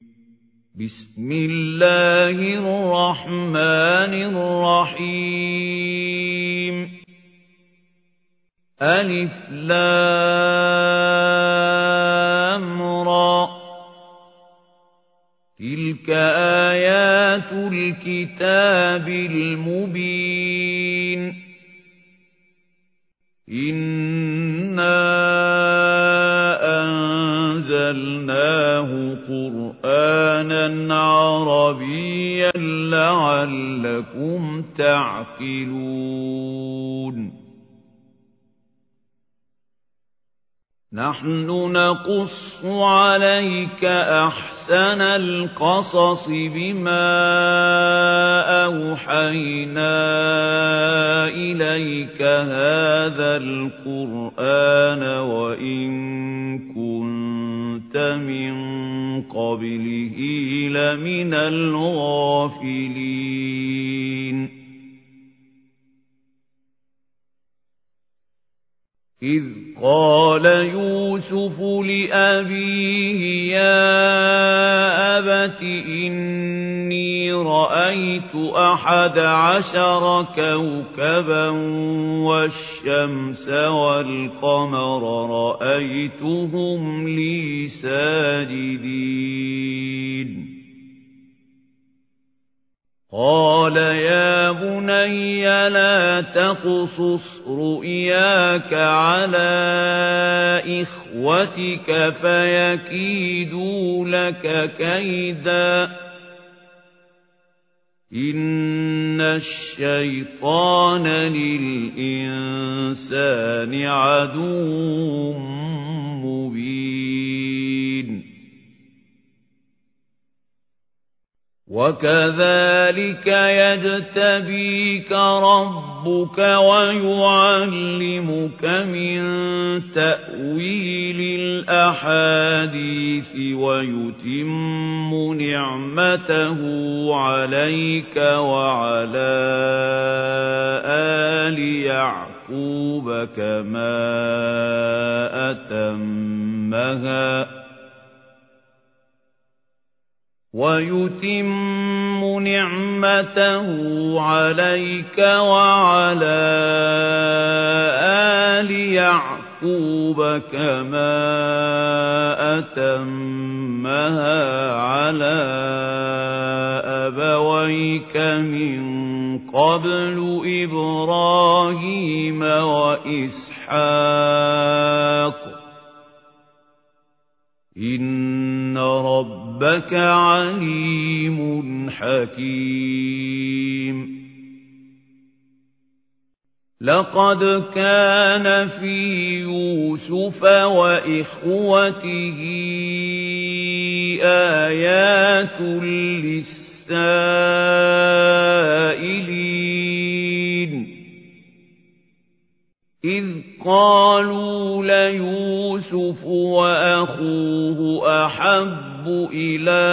بسم الله الرحمن الرحيم ألف لام را تلك آيات الكتاب المبين إنا أنزلناه قرآنا عربيا لعلكم تعقلون نحن نقص عليك أحسن القصص بما أوحينا إليك هذا القرآن وإن كنت من قبله لمن الغافلين إذ قال يوسف لأبيه يا أبت إني رأيت 11 كوكبا والشمس والقمر رأيتهم لي ساجدين قال يا بني لا تقصص رؤياك على إخوتك فيكيدوا لك كيدا إن الشيطان للإنسان عدو مبين وكذلك يجتبيك ربك ويعلمك من تأويل الأحاديث ويتم نعمته عليك وعلى آل يعقوب كما أتمها ويتم نعمته عليك وعلى آل يعقوب كما أتمها على أبويك من قبل إبراهيم وإسحاق إن ربك عليم حكيم لقد كان في يوسف وإخوته آيات للسائلين إذ قالوا ليوسف وأخوه أحب إلى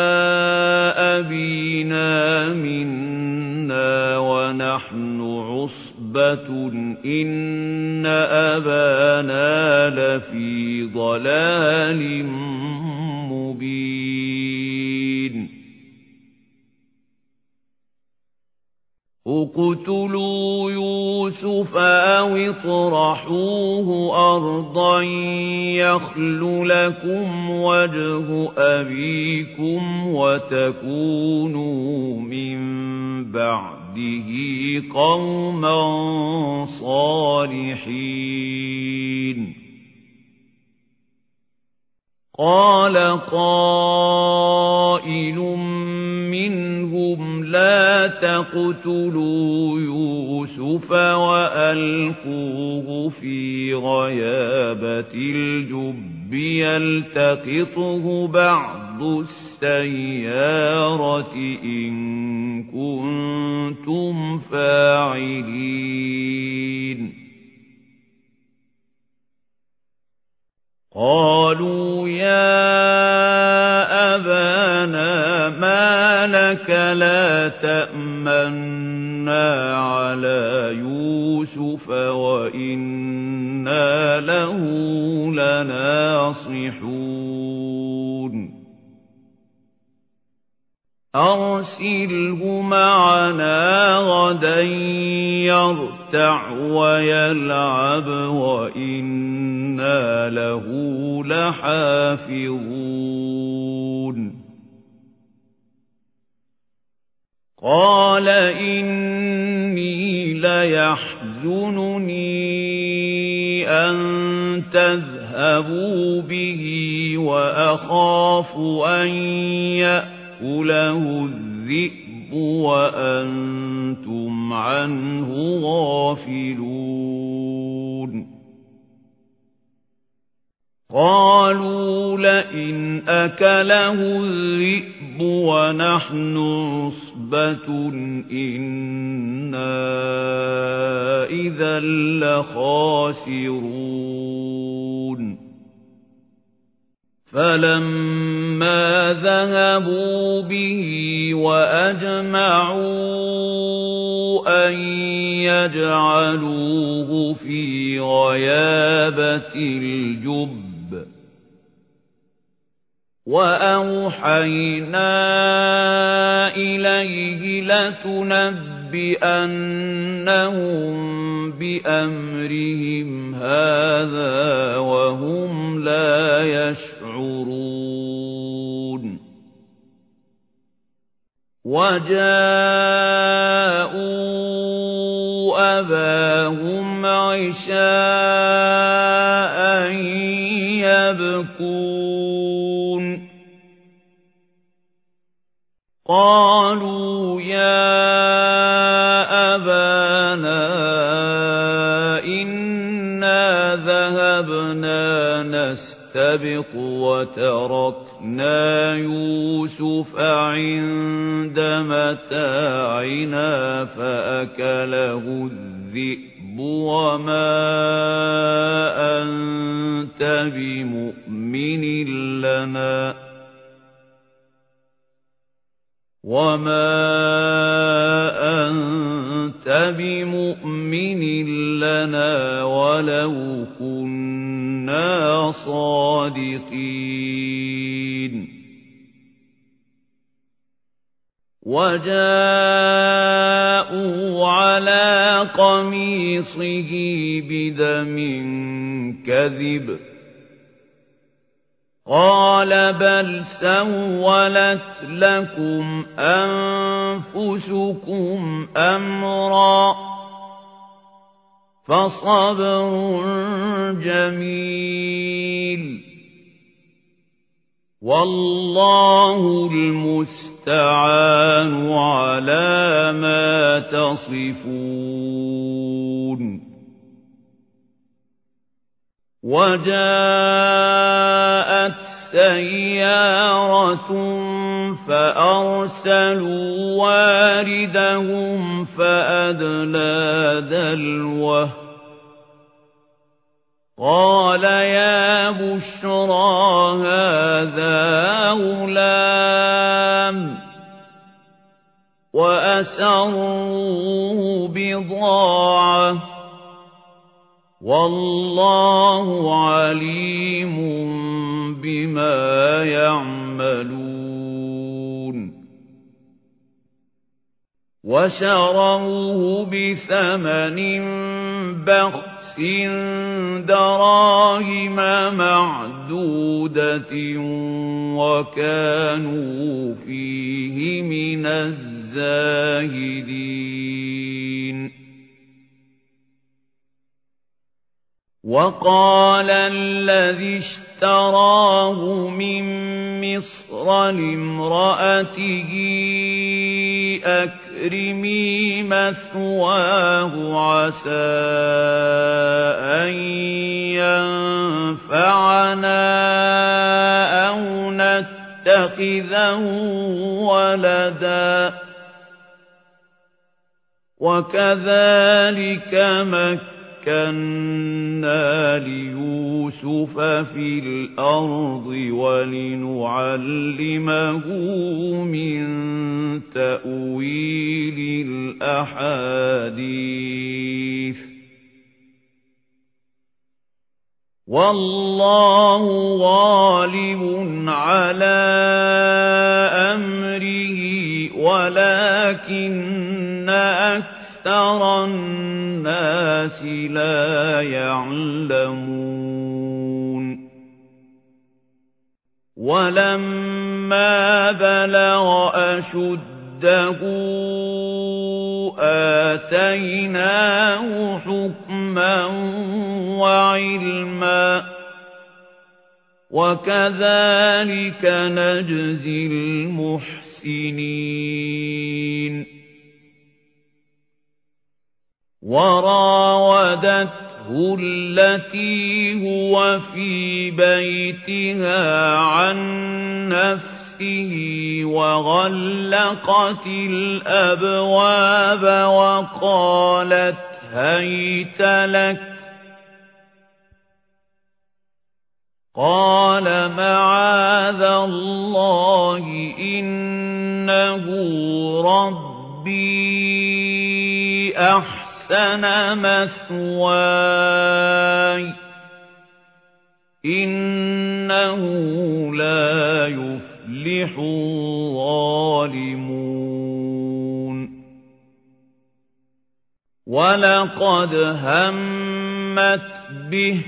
أبينا منا ونحن عصبة إن أبانا لفي ضلال مبين اقتلوا يوسف أو اطرحوه أرضا يخل لكم وجه أبيكم وتكونوا من بعده قوما صالحين قال قائل منهم لا تقتلوا يوسف وألقوه في غيابة الجب يلتقطه بعض السيارة إن كنتم فاعلين قالوا يا أبانا ما لك لا تأمنا على يوسف وإنا له لناصحون أرسله معنا غدا يرتع ويلعب وإنا له لحافظون قال إني ليحزنني أن تذهبوا به وأخاف أن يأكله الذئب وأنتم عنه غافلون قالوا لئن أكله الذئب ونحن عصبة إنا إذا لخاسرون فلما ذهبوا به وأجمعوا أن يجعلوه في غيابة الجب وأوحينا إليه لتنبئنهم بأمرهم هذا وهم لا يشعرون وجاءوا أباهم عشاء يبكون قالوا يا أبانا إنا ذهبنا نستبق وتركنا يوسف عند متاعنا فأكله الذئب وما أنت بمؤمن لنا ولو كنا صادقين وجاءوا على قميصه بدم كذب قال بل سولت لكم أنفسكم أمرا فصبر جميل والله المستعان على ما تصفون وجاءت سيارة فأرسلوا واردهم فأدلى دلوه قال يا بشرى هذا غلام وأسروه بضاعة والله عليم بما يعملون وشروه بثمن بخس دراهم معدودة وكانوا فيه من الزاهدين وقال الذي اشتراه من مصر لامرأته أكرمي مثواه عسى أن ينفعنا أو نتخذه ولدا وكذلك مكنا ليوسف في الأرض ولنعلمه من تأويل الأحاديث والله غالب على أمره ولكن أكثر الناس لا يعلمون ولما بلغ أشده آتيناه حكما وعلما وكذلك نجزي المحسنين وراودته التي هو في بيتها عن نفسه وغلقت الأبواب وقالت هيت لك قال معاذ الله إنه ربي أحسن مثواي إنه لا يفلح الظالمون ولقد همت به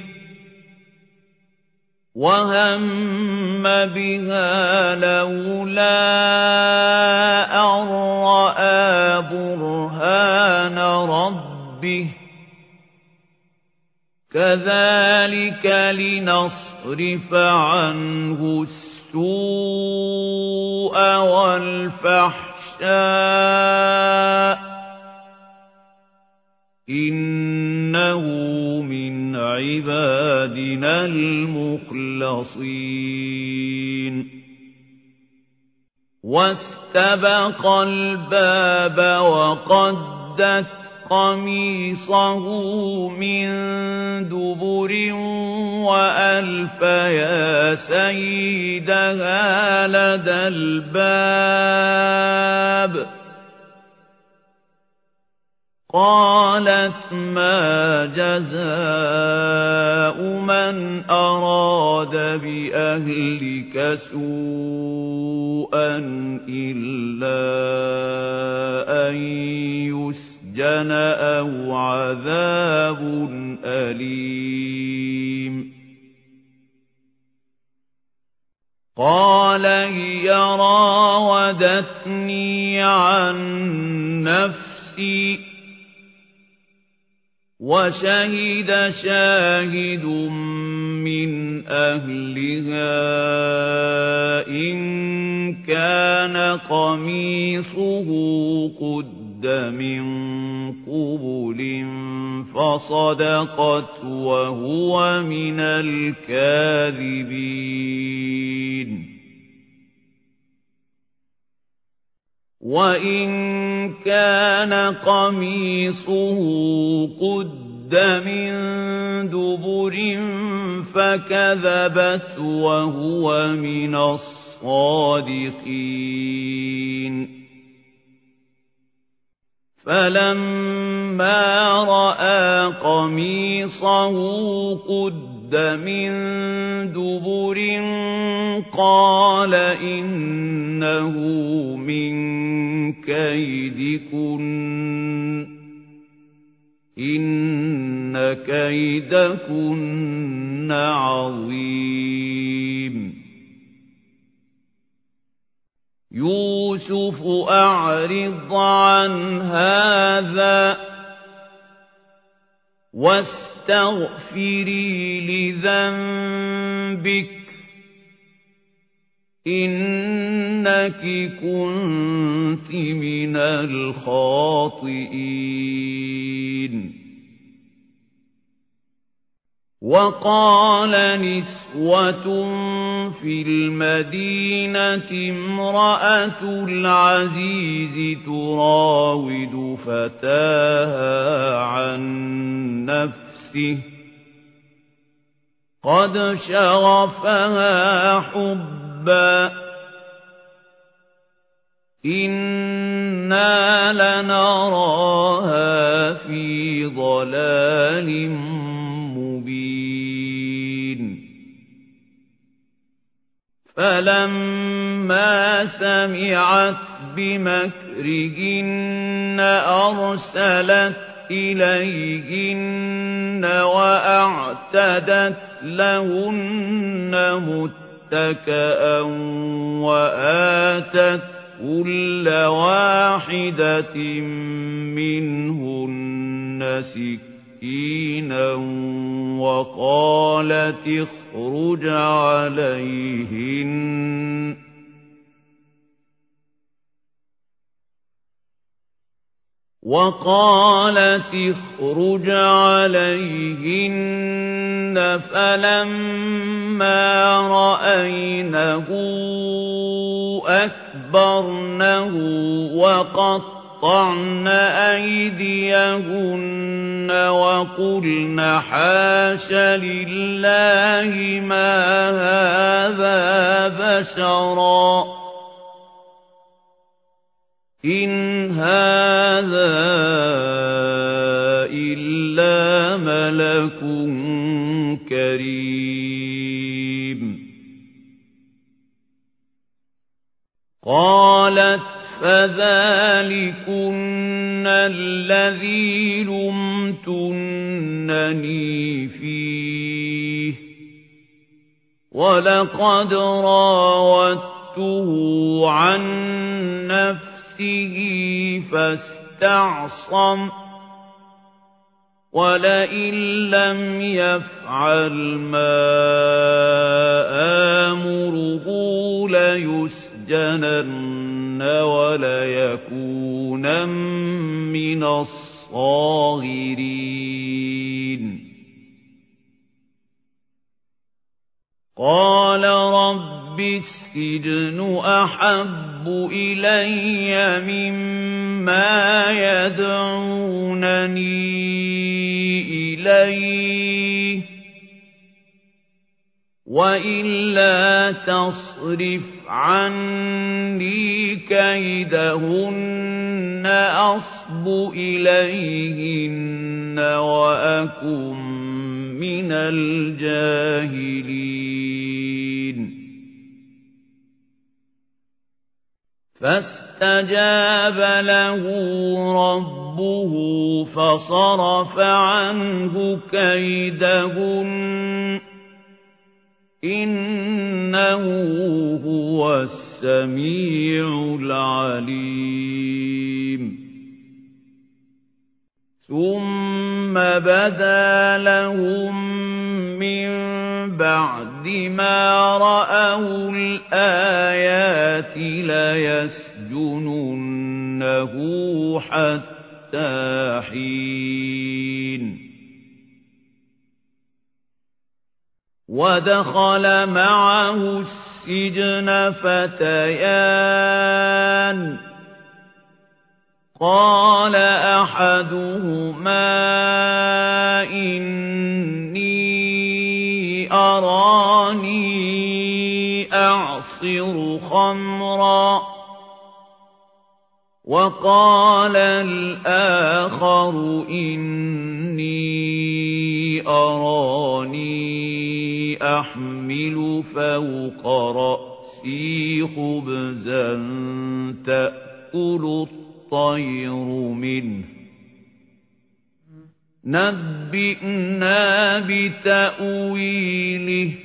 وهم بها لولا أن رأى برهان ربه كذلك لنصرف عنه السوء والفحشاء إنه من عبادنا المخلصين واستبق الباب وقدت قميصه من دبر وألف يا سيدها لدى الباب قالت ما جزاء من أراد بأهلك سوءا إلا أن يسجن أو عذاب أليم قال هي راودتني عن نفسي وشهد شاهد من أهلها إن كان قميصه قد من قبل فصدقت وهو من الكاذبين وإن كان قميصه قد من دبر فكذبت وهو من الصادقين فلما رأى قميصه قد من دبر قال إنه من كيدكن إن كيدكن عظيم يوسف أعرض عن هذا واستغفري لذنبك إنك كنت من الخاطئين وقال نسوة في المدينة امرأة العزيز تراود فتاها عن نفسه قد شغفها حبا إنا لنراها في ضلال مبين فلما فلما سمعت بمكرهن أرسلت إليهن وأعتدت لهن متكئا وآتت كل واحدة منهن سكينا وقالت اخرج عليهن فلما رأينه أكبرنه وقطعن أيديهن وقلن حاش لله ما هذا بشرا إن هذا إلا ملك كريم قالت فذلكن الذي لمتنني فيه ولقد راودته عن نفسه فاستعصم ولئن لم يفعل ما آمره ليسجنن وليكونن من الصاغرين قال رب السجن أحب إلي مما يدعونني إليه وإلا تصرف عني كيدهن أصب إليهن وأكن من الجاهلين فاستجاب له ربه فصرف عنه كيدهن إنه هو السميع العليم ثم بدا لهم من بعد ما رأوا الآيات ليسجننه حتى حين ودخل معه السجن فتيان قال أحدهما إني أراني أعصر خمرا وقال الآخر إني أراني أحمل فوق رأسي خبزا تأكل الطير منه نبئنا بتأويله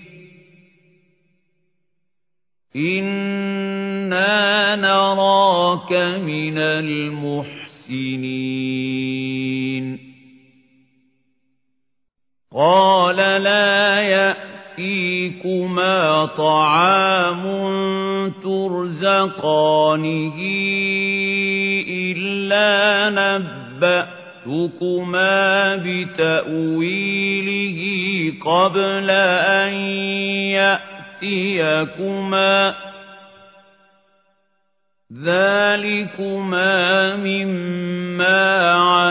إنا نراك من المحسنين قال لا يأتيكما طعام ترزقانه إلا نبأتكما بتأويله قبل أن يأتيكما ذلكما مما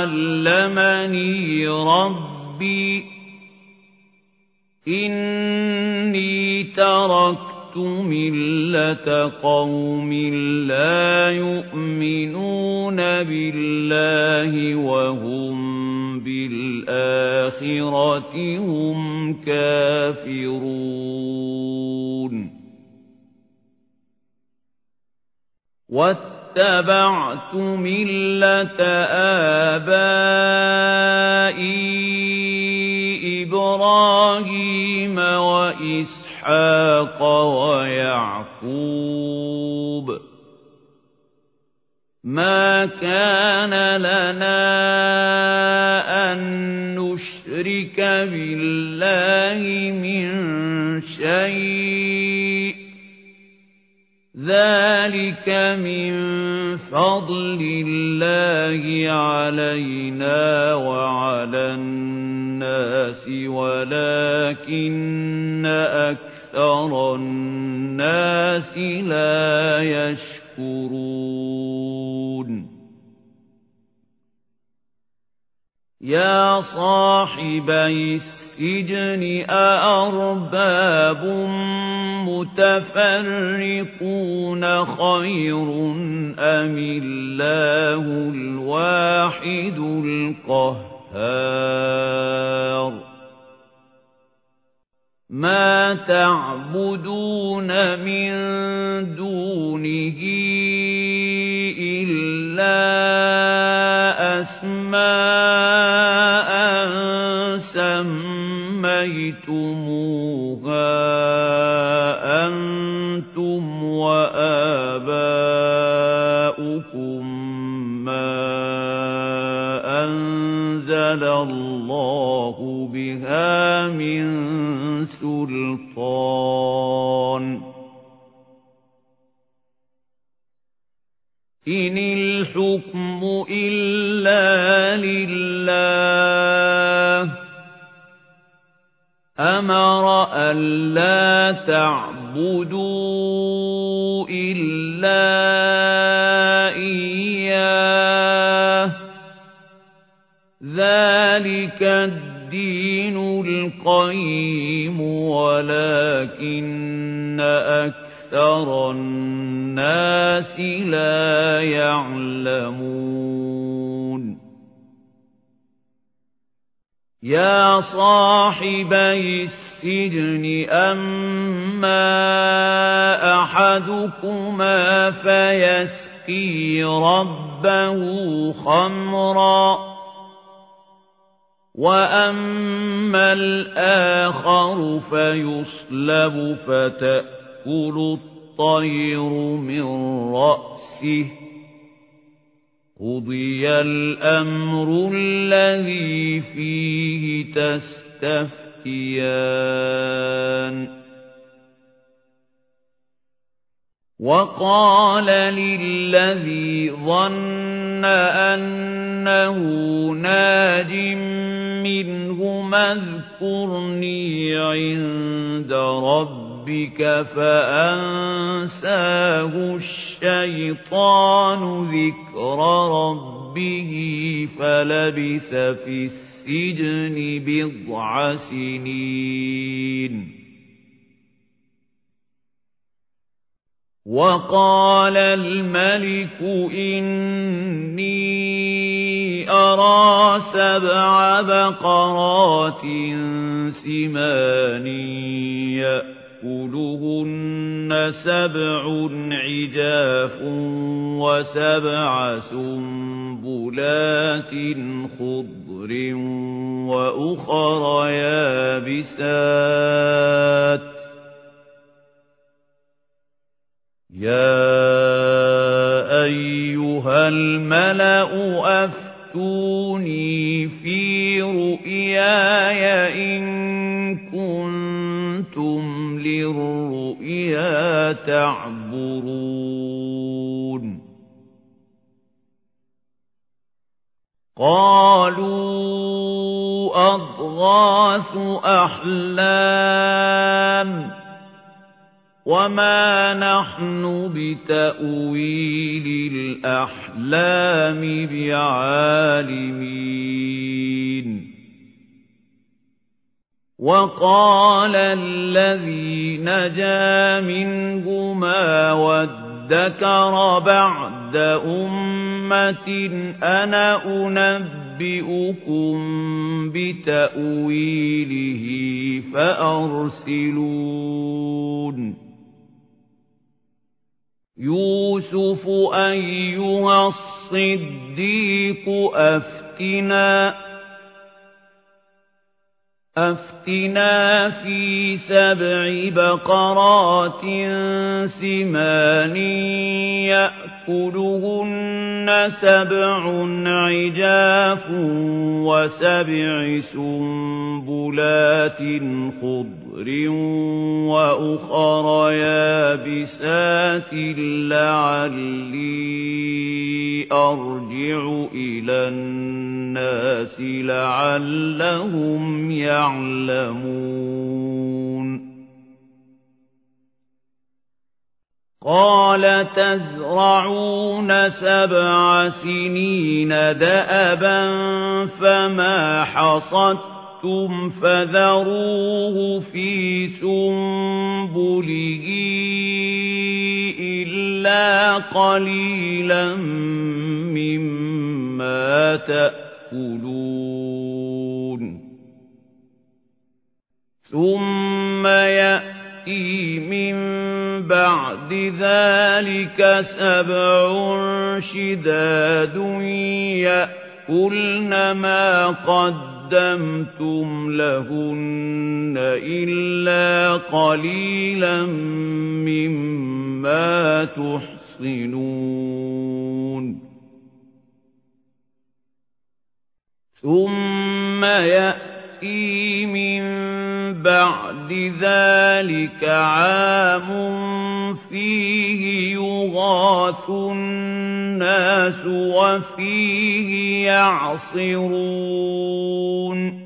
علمني ربي إني تركت ملة قوم لا يؤمنون بالله وهم بالآخرة هم كافرون واتبعت ملة آبائي إبراهيم وإسحاق ويعقوب ما كان لنا أن نشرك بالله من شيء ذلك من فضل الله علينا وعلى الناس ولكن أكثر الناس لا يشكرون يا صاحبي السجن أأرباب متفرقون خير أم الله الواحد القهار ما تعبدون من دونه إلا أسماء سميتموها أنتم وآباؤكم ما أنزل الله بها من سلطان إن الحكم إلا لله أمر ألا تعبدوا إلا إياه ذلك الدين القيم ولكن أكثر الناس لا يعلمون يا صاحبي السجن أما أحدكما فيسقي ربه خمرا وأما الآخر فيصلب فتأكل الطير من رأسه قضي الأمر الذي فيه تستفتيان وقال للذي ظن أنه ناج منهما اذكرني عند ربك فأنساه الشيطان ذكر ربه فلبث في السجن بضع سنين وقال الملك إني أرى 7 بقرات سمان يأكلهن 7 عجاف و7 سنبلات خضر وأخر يابسات يا أيها الملأ أفتوني في رؤياي إن كنتم للرؤيا تعبرون قالوا أضغاث أحلام وما نحن بتأويل الأحلام بعالمين وقال الذي نجا منهما وادكر بعد أمة أنا أنبئكم بتأويله فأرسلون يوسف أيها الصديق أفتنا في 7 بقرات سمان يأكلهن 7 عجاف و7 سنبلات خضر وأخر يابسات لعلي أرجع إلى الناس لعلهم يعلمون قال تزرعون 7 سنين دأبا فما حصدتم فذروه في سنبله إلا قليلا مما تأكلون ثم يأتي من بعد ذلك 7 شداد يأكلن ما قدمتم لهن إلا قليلا مما تحصنون ثم يأتي من بعد ذلك عام فيه يغاث الناس وفيه يعصرون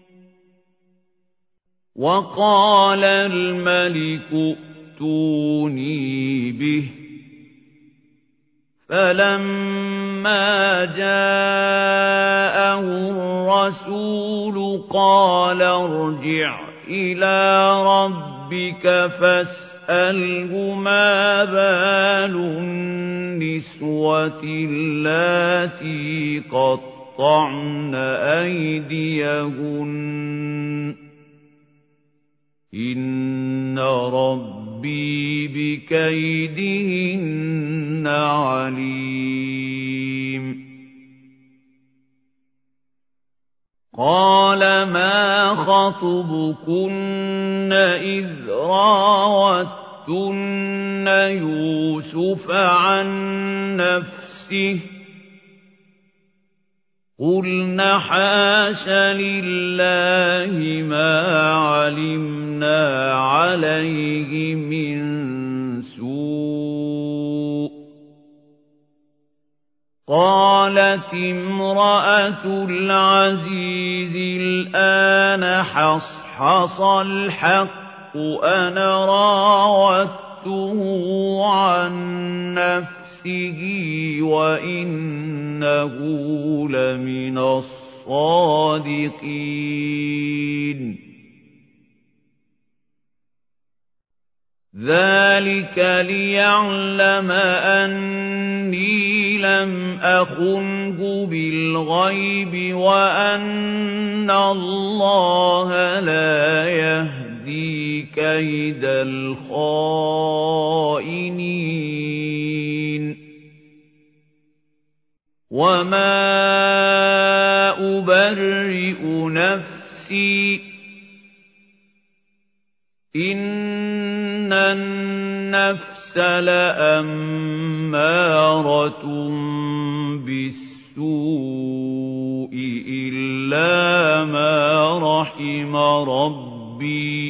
وقال الملك ائتوني به فلما جاءه الرسول قال ارجع إلى ربك فاسأله ما بال النسوة اللاتي قطعن أيديهن إن ربي بكيدهن عليم قال ما خطبكن إذ راوتن يوسف عن نفسه قلنا حاش لله ما علمنا عليه من سوء قالت امرأة العزيز الآن حصحص الحق أنا راودته عن نفسه وإنه لمن الصادقين ذلك ليعلم أني لم أخنه بالغيب وأن الله لا يهدي كيد الخائنين وما أبرئ نفسي إن النفس لأمارة بالسوء إلا ما رحم ربي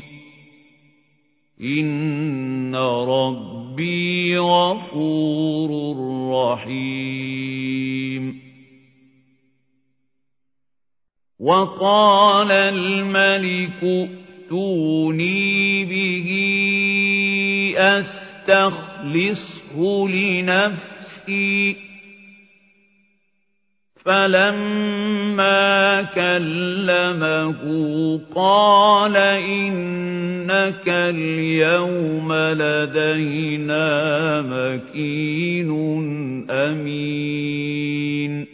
إن ربي غفور رحيم وقال الملك ائتوني به أستخلصه لنفسي فلما كلمه قال إنك اليوم لدينا مكين أمين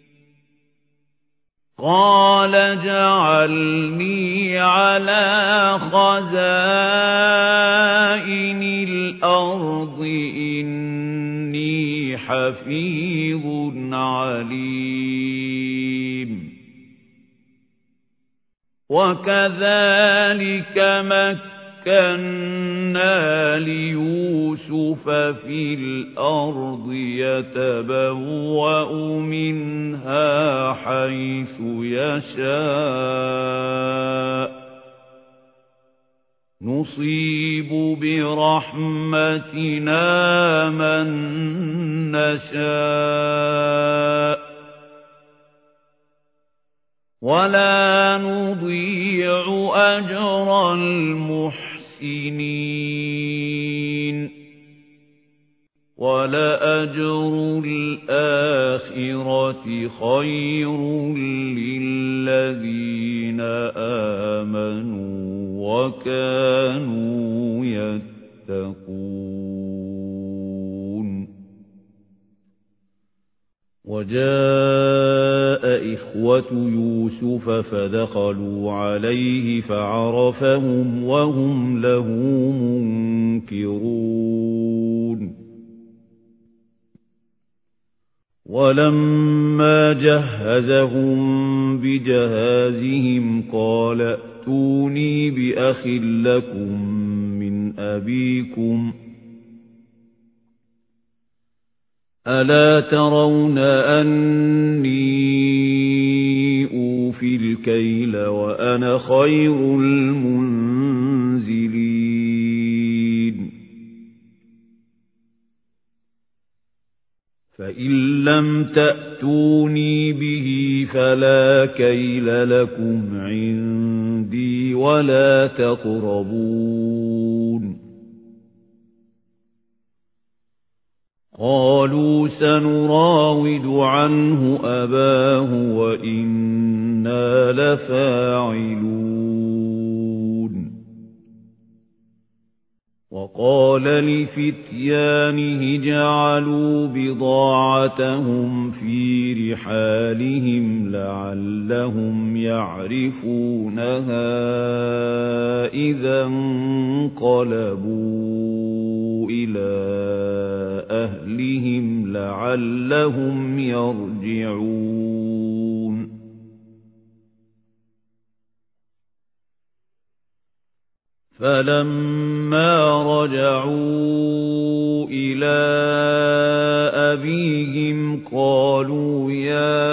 قال اجعلني على خزائن الأرض إني حفيظ عليم وكذلك مكنا ليوسف في الأرض يتبوأ منها حيث يشاء نصيب برحمتنا من نشاء ولا نضيع أجر المحسنين ولأجر الآخرة خير للذين آمنوا وكانوا يتقون وجاء إخوة يوسف فدخلوا عليه فعرفهم وهم له منكرون ولما جهزهم بجهازهم قال ائتوني بأخ لكم من أبيكم ألا ترون أني أوفي الكيل وأنا خير المنزلين فإن لم تأتوني به فلا كيل لكم عندي ولا تقربون قالوا سنراود عنه أباه وإنا لفاعلون وقال لفتيانه جعلوا بضاعتهم في رحالهم لعلهم يعرفونها إذا انقلبوا إلى أهلهم لعلهم يرجعون فلما رجعوا إلى أبيهم قالوا يا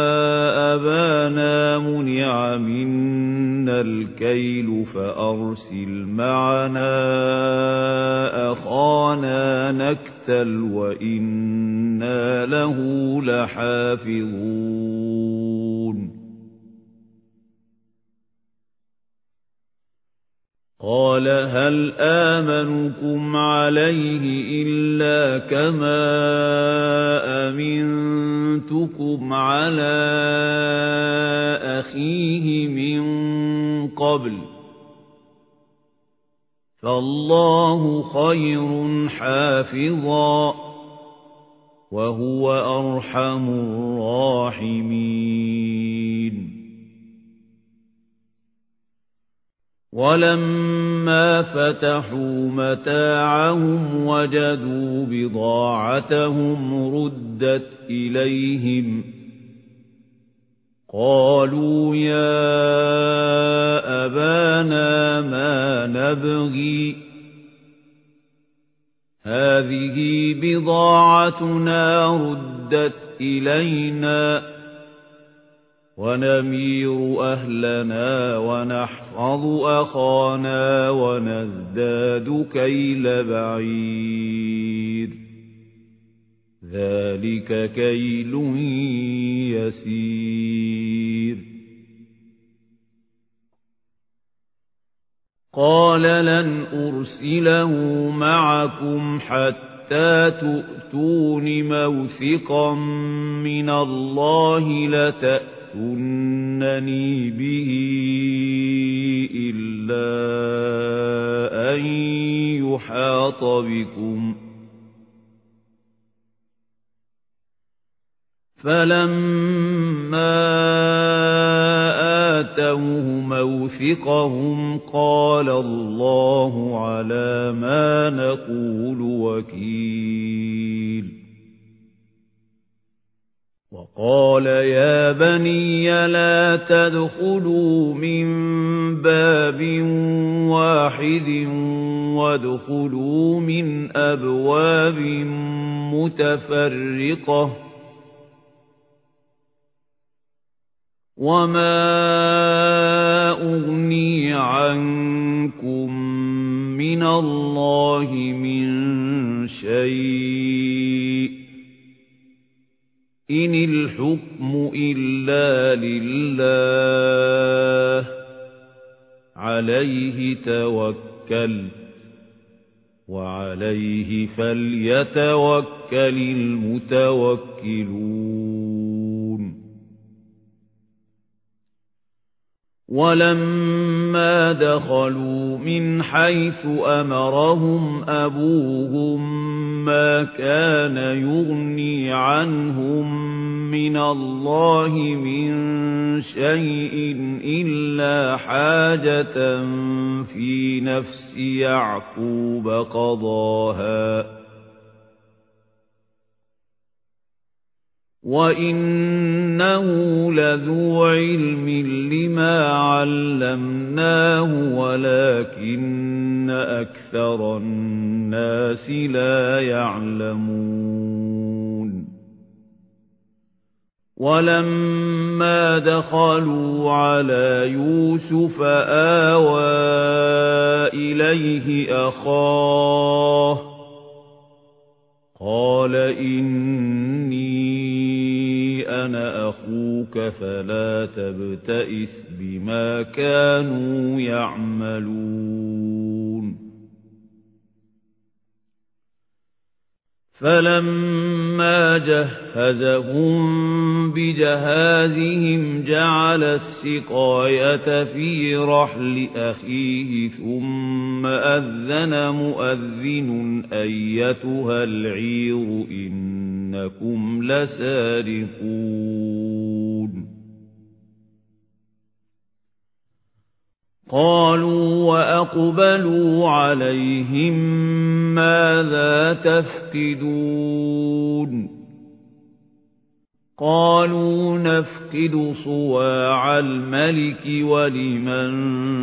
أبانا منع منا الكيل فأرسل معنا أخانا نكتل وإنا له لحافظون قال هل آمنكم عليه إلا كما أمنتكم على أخيه من قبل فالله خير حافظا وهو أرحم الراحمين ولما فتحوا متاعهم وجدوا بضاعتهم ردت إليهم قالوا يا أبانا ما نبغي هذه بضاعتنا ردت إلينا ونمير أهلنا ونحفظ أخانا ونزداد كيل بعير ذلك كيل يسير قال لن أرسله معكم حتى تؤتون موثقا من الله لتأتونني به إلا أن يحاط بكم فلما آتوه موثقهم قال الله على ما نقول وكيل وقال يا بني لا تدخلوا من باب واحد وادخلوا من أبواب متفرقة وما أغني عنكم من الله من شيء إن الحكم إلا لله عليه توكل وعليه فليتوكل المتوكلون ولما دخلوا من حيث أمرهم أبوهم ما كان يغني عنهم من الله من شيء إلا حاجة في نفس يعقوب قضاها وإنه لذو علم لما علمناه ولكن أكثر الناس لا يعلمون ولما دخلوا على يوسف آوى إليه أخاه قال إني أنا أخوك فلا تبتئس بما كانوا يعملون فلما جهزهم بجهازهم جعل السقاية في رحل أخيه ثم أذن مؤذن أيتها العير إنكم لسارقون قالوا وأقبلوا عليهم ماذا تفقدون قالوا نفقد صواع الملك ولمن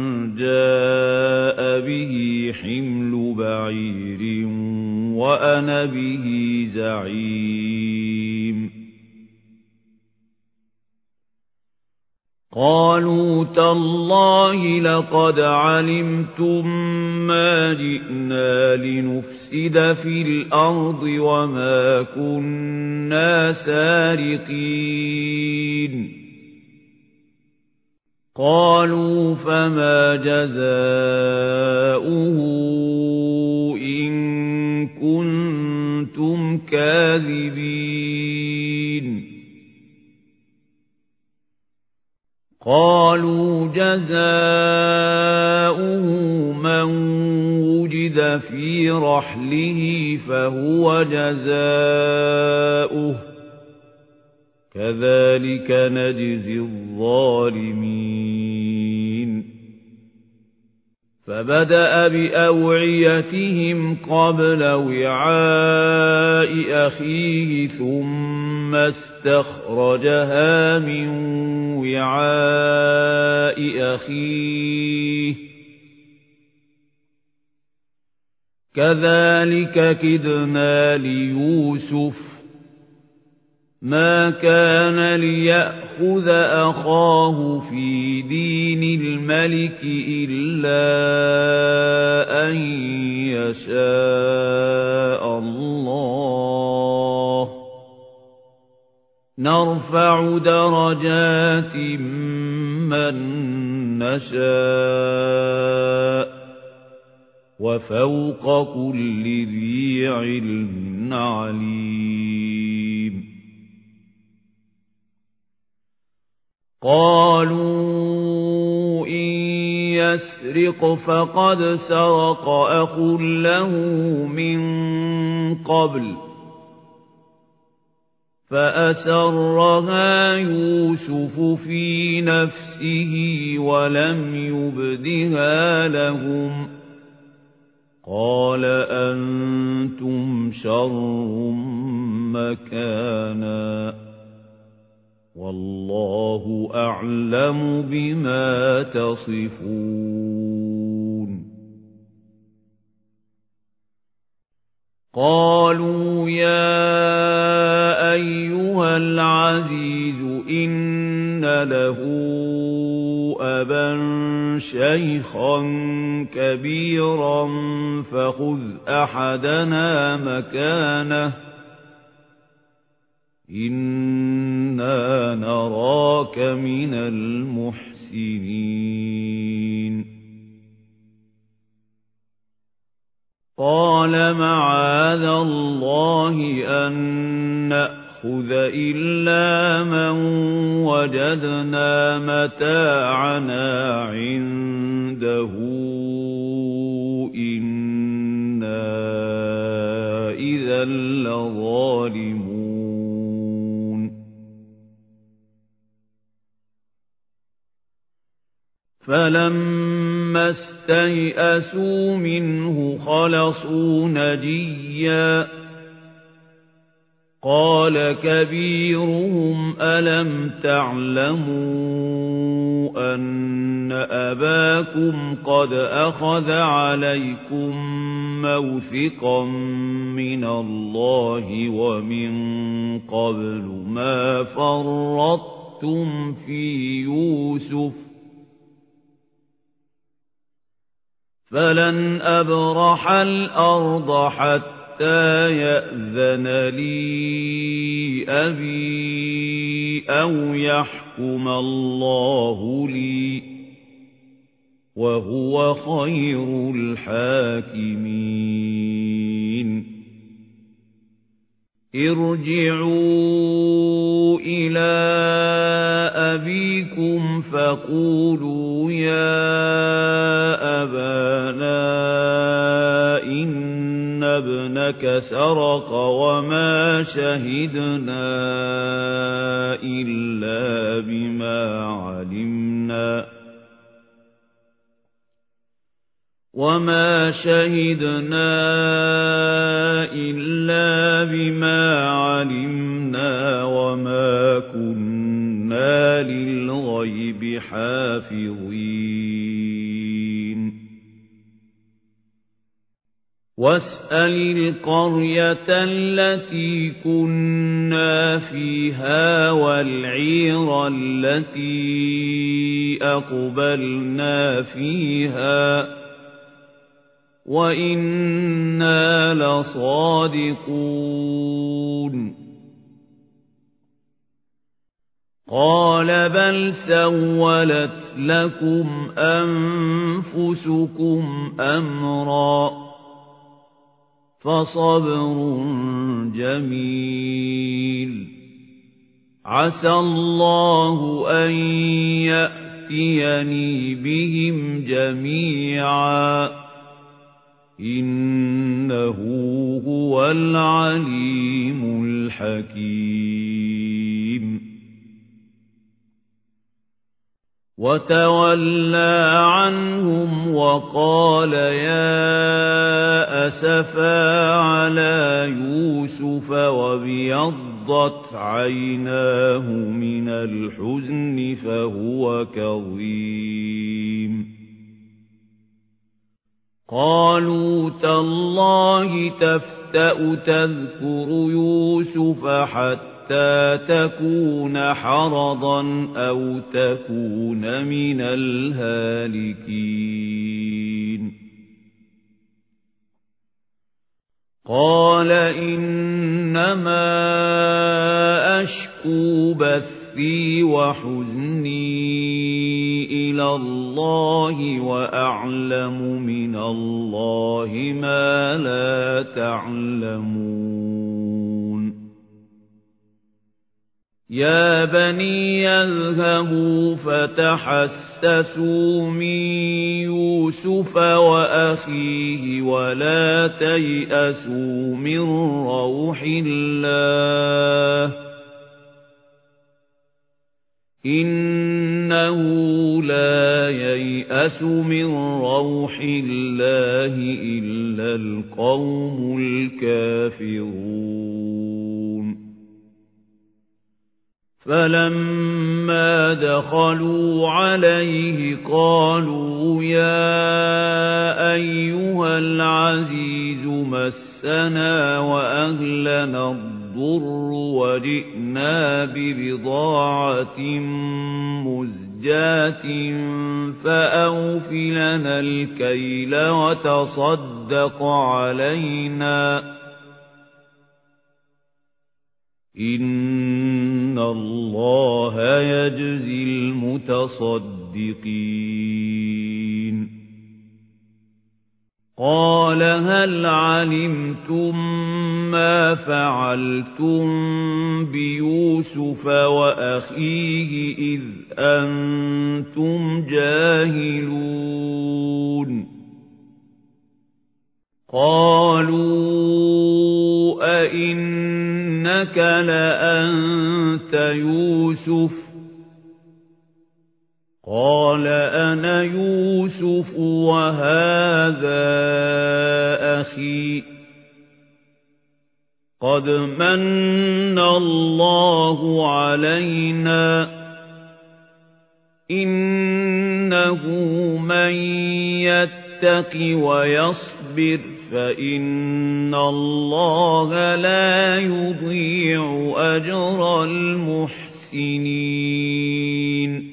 جاء به حمل بعير وأنا به زعيم قالوا تالله لقد علمتم ما جئنا لنفسد في الأرض وما كنا سارقين قالوا فما جزاؤه إن كنتم كاذبين قالوا جزاؤه من وجد في رحله فهو جزاؤه كذلك نجزي الظالمين فبدأ بأوعيتهم قبل وعاء أخيه ثم استخرجها من وعاء أخيه كذلك كدنا ليوسف ما كان ليأخذ أخاه في دين الملك إلا أن يشاء الله نرفع درجات من نشاء وفوق كل ذي علم عليم قالوا إن يسرق فقد سرق أخ له من قبل فأسرها يوسف في نفسه ولم يبدها لهم قال أنتم شر مكانا والله أعلم بما تصفون قالوا يا أيها العزيز إن له أبا شيخا كبيرا فخذ أحدنا مكانه إنا نراك من المحسنين قال معاذ الله أن نأخذ إلا من وجدنا متاعنا عنده إنا إذا لظالمون فلما استيئسوا منه خلصوا نجيا قال كبيرهم ألم تعلموا أن أباكم قد أخذ عليكم موثقا من الله ومن قبل ما فرطتم في يوسف فلن أبرح الأرض حتى يأذن لي أبي أو يحكم الله لي وهو خير الحاكمين ارجعوا إلى أبيكم فقولوا يا أبانا إن ابنك سرق وما شهدنا إلا بما علمنا وما كنا للغيب حافظين واسأل القرية التي كنا فيها والعير التي أقبلنا فيها وإنا لصادقون قال بل سولت لكم أنفسكم أمرا فصبر جميل عسى الله أن يأتيني بهم جميعا إنه هو العليم الحكيم وتولى عنهم وقال يا أسفا على يوسف وابيضت عيناه من الحزن فهو كظيم قالوا تالله تفتأ تذكر يوسف حتى تكون حرضا أو تكون من الهالكين قال إنما أشكو بثي وحزني إلى الله وأعلم من الله ما لا تعلمون يا بني اذهبوا فتحسسوا من يوسف وأخيه ولا تيأسوا من روح الله إنه لا ييأس من روح الله إلا القوم الكافرون فَلَمَّا دَخَلُوا عَلَيْهِ قَالُوا يَا أَيُّهَا الْعَزِيزُ مَسَّنَا وَأَهْلَنَا الضُّرُّ وَجِئْنَا بِبِضَاعَةٍ مُزْجَاةٍ فَأَوْفِ لَنَا الْكَيْلَ وَتَصَدَّقْ عَلَيْنَا إِنَّ اللَّهَ يَجْزِي الْمُتَصَدِّقِينَ قَالَ هَلْ عَلِمْتُم مَّا فَعَلْتُم بِيُوسُفَ وَأَخِيهِ إِذْ أَنتُمْ جَاهِلُونَ قَالُوا أَإِنَّكَ لَأَنتَ يُوسُفُ قَالَ أَنَا يُوسُفُ وَهَذَا أَخِي قَدْ مَنَّ اللَّهُ عَلَيْنَا إِنَّهُ مَن يَتَّقِ وَيَصْبِرْ فَإِنَّ اللَّهَ لَا يُضِيعُ أَجْرَ الْمُحْسِنِينَ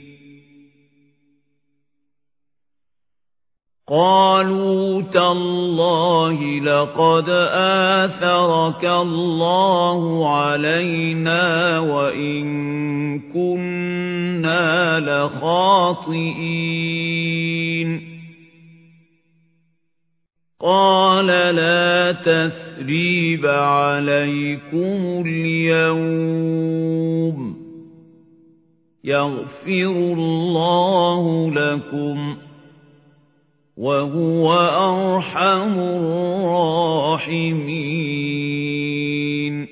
قَالُوا تَاللَّهِ لَقَدْ آثَرَكَ اللَّهُ عَلَيْنَا وَإِن كُنَّا لَخَاطِئِينَ قَالَ لَا تَثْرِيبَ عَلَيْكُمُ الْيَوْمَ يَغْفِرُ اللَّهُ لَكُمْ وَهُوَ أَرْحَمُ الرَّاحِمِينَ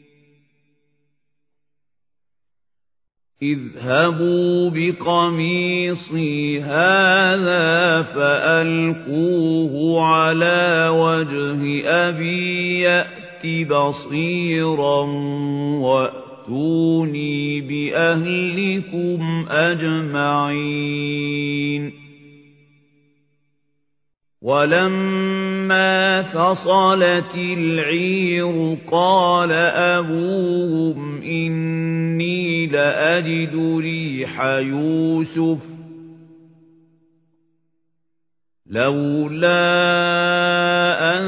اذْهَبُوا بِقَمِيصِي هَذَا فَأَلْقُوهُ عَلَى وَجْهِ أَبِي يَأْتِ بَصِيرًا وَأْتُونِي بِأَهْلِكُمْ أَجْمَعِينَ وَلَمَّا فَصَلَتِ الْعِيرُ قَالَ أَبُوهُمْ إِنِّي لَأَجِدُ رِيحَ يُوسُفَ لَوْلَا أَن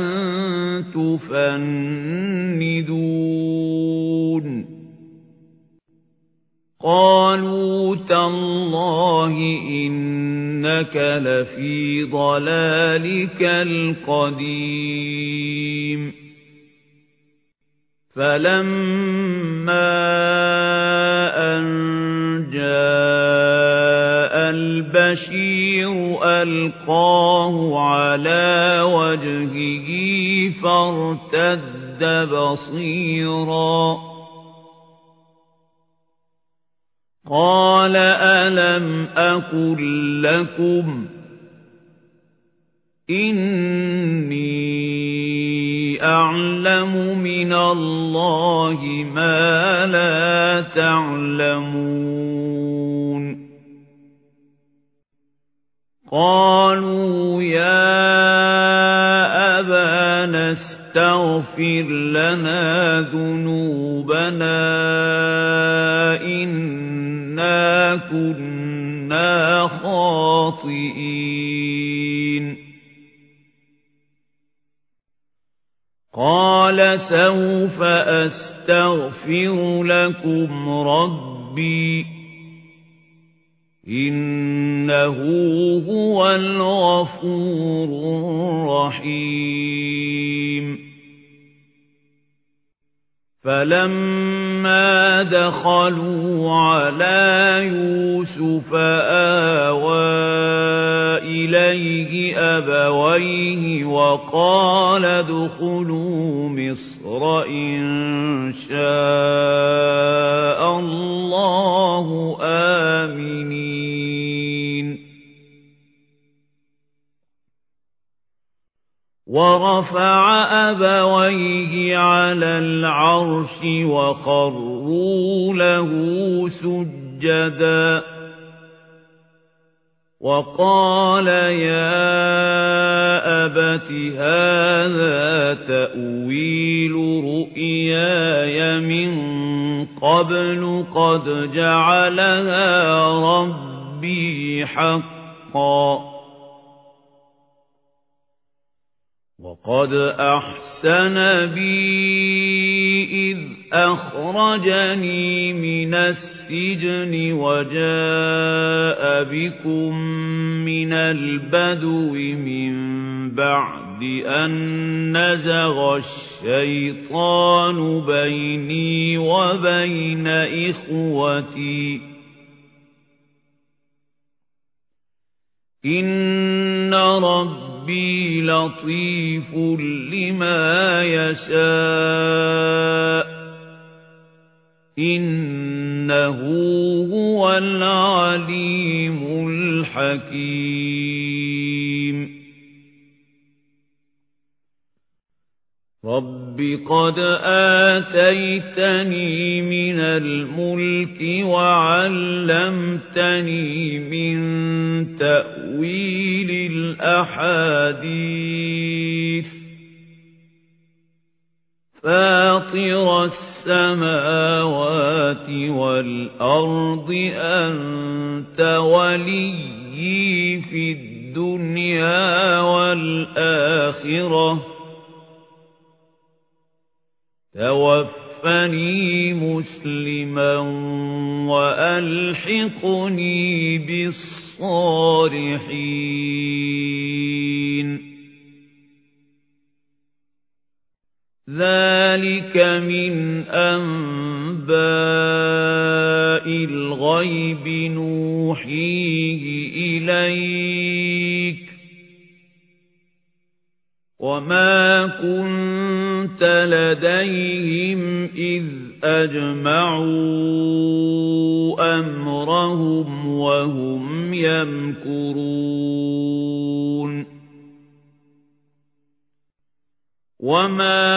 تُفَنِّدُونِ قَالُوا تَاللَّهِ إِنَّكَ لَفِي ضَلَالِكَ الْقَدِيمِ فَلَمَّا أَن جَاءَ الْبَشِيرُ أَلْقَاهُ عَلَى وَجْهِهِ فَارْتَدَّ بَصِيرًا قَالَ أَلَمْ أَقُل لَّكُمْ إِنِّي أَعْلَمُ مِنَ اللَّهِ مَا لَا تَعْلَمُونَ قَالُوا يَا أَبَانَا اسْتَغْفِرْ لَنَا ذُنُوبَنَا إِنَّا كُنَّا خَاطِئِينَ قَالَ سَوْفَ أَسْتَغْفِرُ لَكُمْ رَبِّي إِنَّهُ هُوَ الْغَفُورُ الرَّحِيمُ فَلَمَّا دَخَلُوا عَلَى يُوسُفَ آوَى إِلَيْهِ أَبَوَيْهِ وَقَالَ ادْخُلُوا مِصْرَ إِن شَاءَ اللَّهُ آمِنِينَ وَرَفَعَ أَبَوَيْهِ عَلَى على العرش وخروا له سجدا وقال يا أبت هذا تأويل رؤياي من قبل قد جعلها ربي حقا وقد أحسن بي إذ أخرجني من السجن وجاء بكم من البدو من بعد أن نزغ الشيطان بيني وبين إخوتي إن ربي لطيف لما يشاء إنه هو العليم الحكيم رب قد آتيتني من الملك وعلمتني من تأويل الأحاديث فاطر السماوات والأرض أنت وليي في الدنيا والآخرة توفني مسلما وألحقني بالصالحين ذلك من أنباء الغيب نوحيه إليك وما كنت لديهم إذ أجمعوا أمرهم وهم يمكرون وما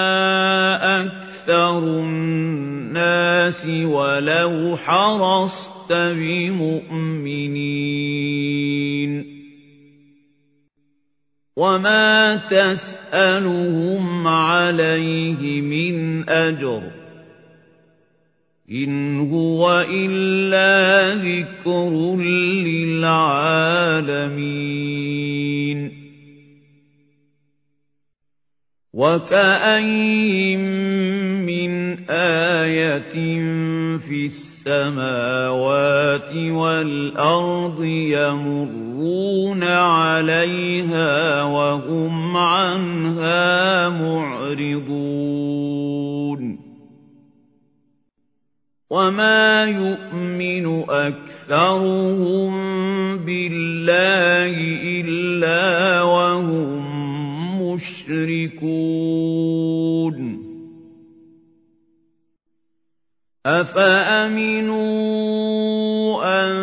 أكثر الناس ولو حرصت بمؤمنين وما تسألهم عليه من أجر إن هو إلا ذكر للعالمين وكأين من آية في السماوات والأرض يمرون عليها وهم عنها معرضون وما يؤمن أكثرهم بالله إلا وهم مشركون أفأمنوا أن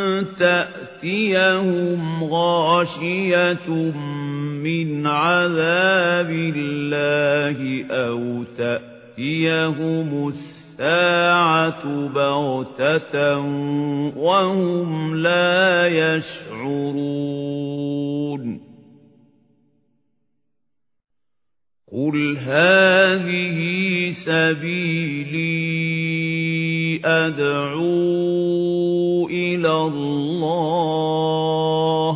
تأتيهم غاشية من عذاب الله أو تأتيهم الساعة بغتة وهم لا يشعرون قل هذه سبيلي أدعو إلى الله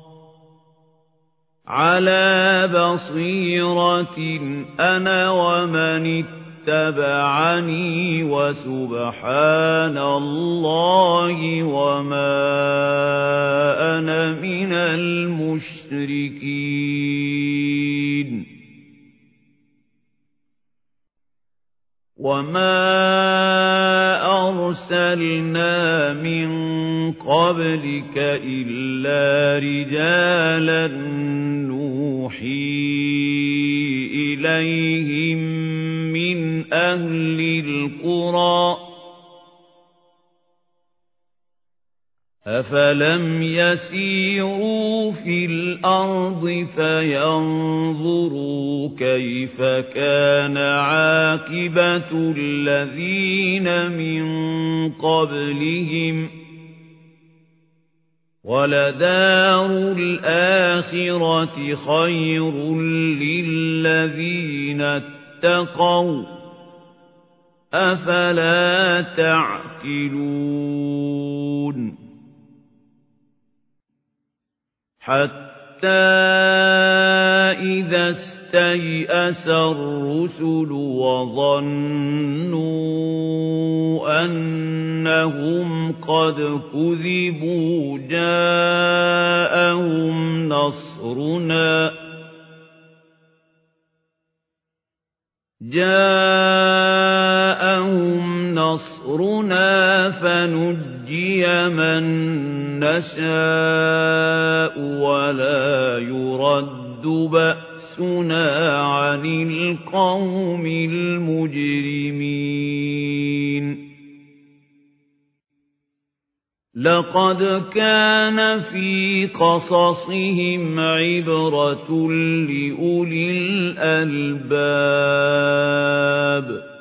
على بصيرة أنا ومن اتبعني وسبحان الله وما أنا من المشركين وما أرسلنا من قبلك إلا رجالا نوحي إليهم من أهل القرى أَفَلَمْ يَسِيرُوا فِي الْأَرْضِ فَيَنظُرُوا كَيْفَ كَانَ عَاقِبَةُ الَّذِينَ مِنْ قَبْلِهِمْ وَلَدَارُ الْآخِرَةِ خَيْرٌ لِلَّذِينَ اتَّقَوْا أَفَلَا تَعْقِلُونَ حَتَّى إِذَا اسْتَيْأَسَ الرُّسُلُ وَظَنُّوا أَنَّهُمْ قَدْ كُذِبُوا جَاءَهُمْ نَصْرُنَا فَنُجِّيَ مَن نَّشَاءُ وَلَا يُرَدُّ بَأْسُنَا عَنِ الْقَوْمِ الْمُجْرِمِينَ لَقَدْ كَانَ فِي قَصَصِهِمْ عِبْرَةٌ لِأُولِي الْأَلْبَابِ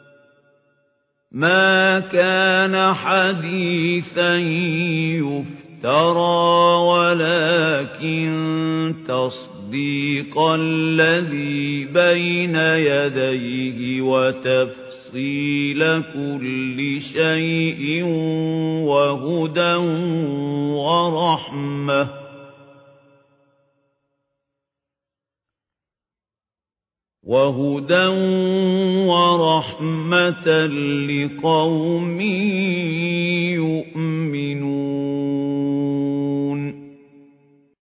مَا كَانَ حَدِيثًا يُفْتَرَى وَلَكِنْ تَصْدِيقَ الَّذِي بَيْنَ يَدَيْهِ وَتَفْصِيلَ كُلِّ شَيْءٍ وَهُدًى وَرَحْمَةً لِقَوْمٍ